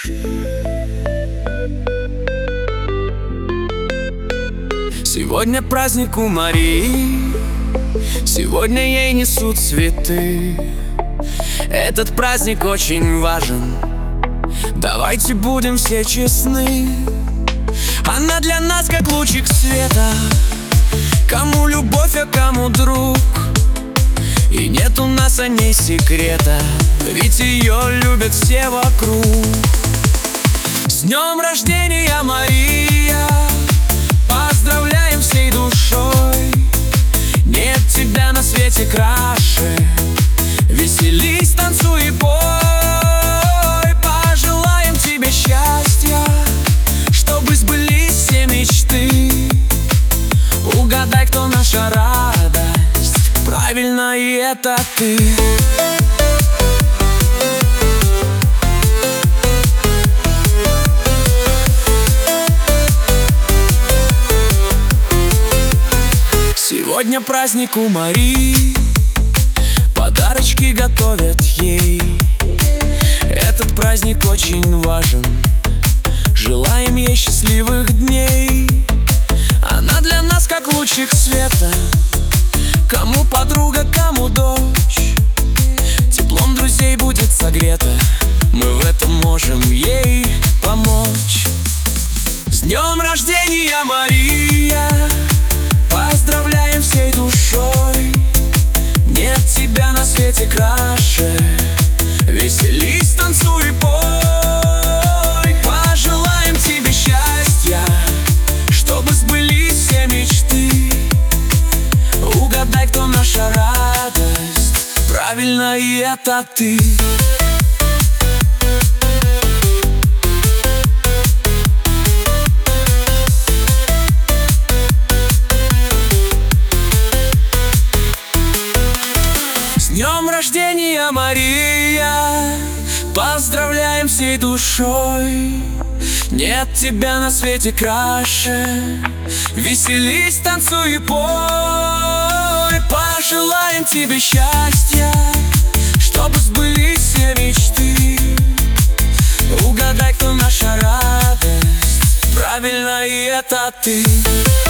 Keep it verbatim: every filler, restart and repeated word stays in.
Сегодня праздник у Марии, сегодня ей несут цветы. Этот праздник очень важен, давайте будем все честны. Она для нас как лучик света, кому любовь, а кому друг. И нет у нас о ней секрета, ведь ее любят все вокруг. С днем рождения, Мария! Поздравляем всей душой! Нет тебя на свете краше. Веселись, танцуй и пой. Пожелаем тебе счастья, чтобы сбылись все мечты. Угадай, кто наша радость. Правильно, и это ты. Сегодня праздник у Марии, подарочки готовят ей. Этот праздник очень важен, желаем ей счастливых дней. Она для нас как лучик света, кому подруга, кому дочь. Теплом друзей будет согрета, мы в этом можем ей помочь. С днем рождения, Мария! Поздравляем всей душой. Нет тебя на свете краше. Веселись, танцуй и пой. Пожелаем тебе счастья, чтобы сбылись все мечты. Угадай, кто наша радость. Правильно, и это ты. С днем рождения, Мария! Поздравляем всей душой. Нет тебя на свете краше. Веселись, танцуй и пой. Пожелаем тебе счастья, чтобы сбылись все мечты. Угадай, кто наша радость. Правильно, и это ты.